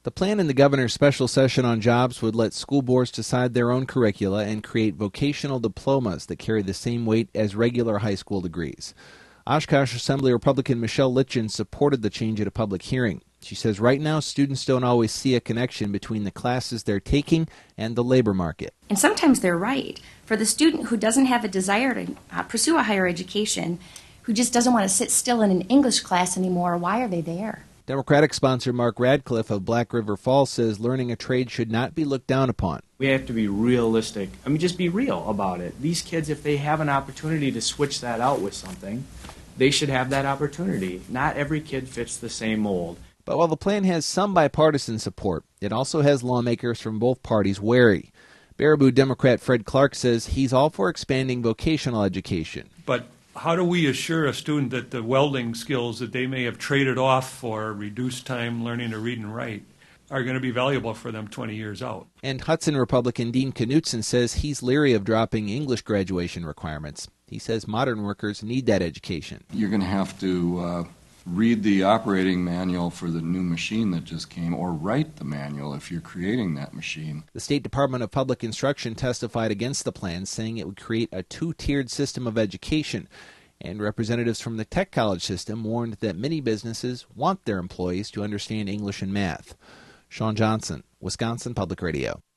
The plan in the governor's special session on jobs would let school boards decide their own curricula and create vocational diplomas that carry the same weight as regular high school degrees. Oshkosh Assembly Republican Michelle Litchin supported the change at a public hearing. She says right now students don't always see a connection between the classes they're taking and the labor market. And sometimes they're right. For the student who doesn't have a desire to pursue a higher education, who just doesn't want to sit still in an English class anymore, why are they there? Democratic sponsor Mark Radcliffe of Black River Falls says learning a trade should not be looked down upon. We have to be realistic. Just be real about it. These kids, if they have an opportunity to switch that out with something, they should have that opportunity. Not every kid fits the same mold. But while the plan has some bipartisan support, it also has lawmakers from both parties wary. Baraboo Democrat Fred Clark says he's all for expanding vocational education. But how do we assure a student that the welding skills that they may have traded off for reduced time learning to read and write are going to be valuable for them 20 years out? And Hudson Republican Dean Knutson says he's leery of dropping English graduation requirements. He says modern workers need that education. You're going to have to read the operating manual for the new machine that just came, or write the manual if you're creating that machine. The State Department of Public Instruction testified against the plan, saying it would create a two-tiered system of education. And representatives from the tech college system warned that many businesses want their employees to understand English and math. Sean Johnson, Wisconsin Public Radio.